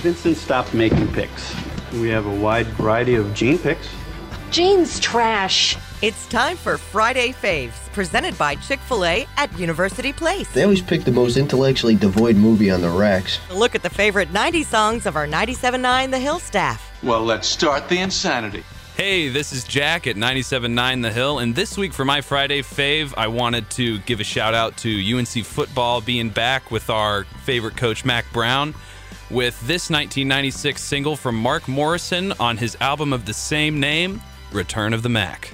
Vincent stopped making picks. We have a wide variety of Gene picks. Gene's trash. It's time for Friday Faves, presented by Chick-fil-A at University Place. They always pick the most intellectually devoid movie on the racks. Look at the favorite 90s songs of our 97.9 The Hill staff. Well, let's start the insanity. Hey, this is Jack at 97.9 The Hill, and this week for my Friday Fave, I wanted to give a shout out to UNC football being back with our favorite coach, Mac Brown, with this 1996 single from Mark Morrison on his album of the same name, Return of the Mac.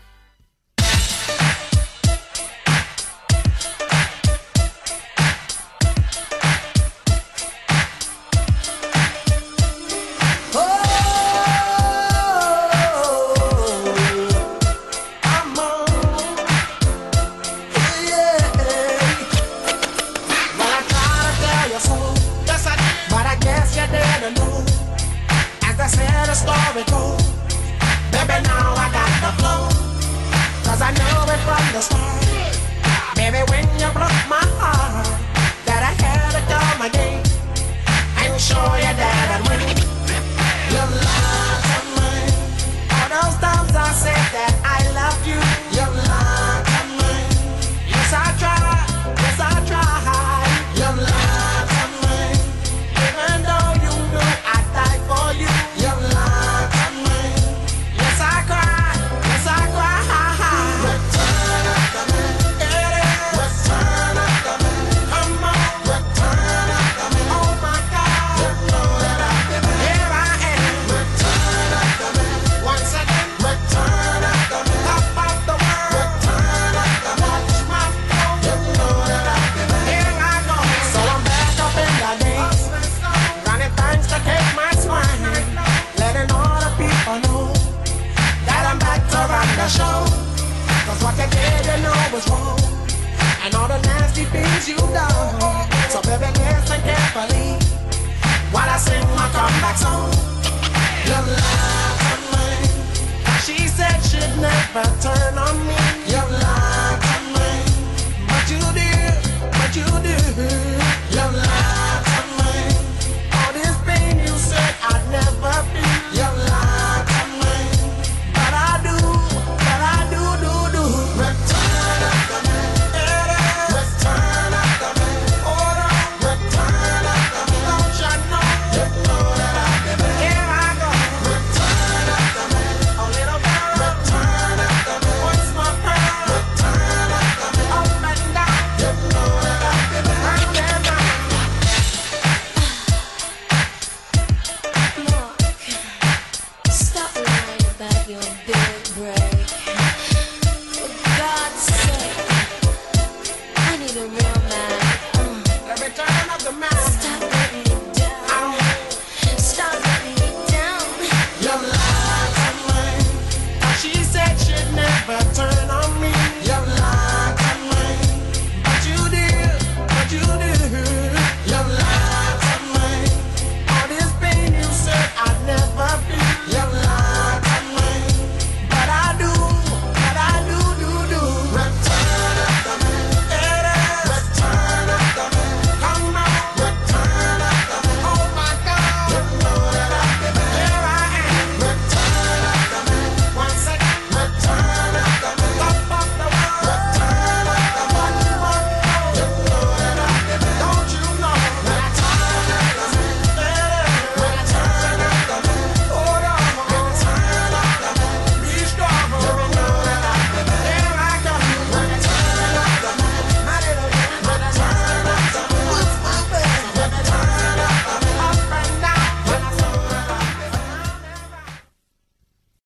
You done. So baby, listen carefully while I sing my comeback song. Your love on me, she said she'd never turn on me. Your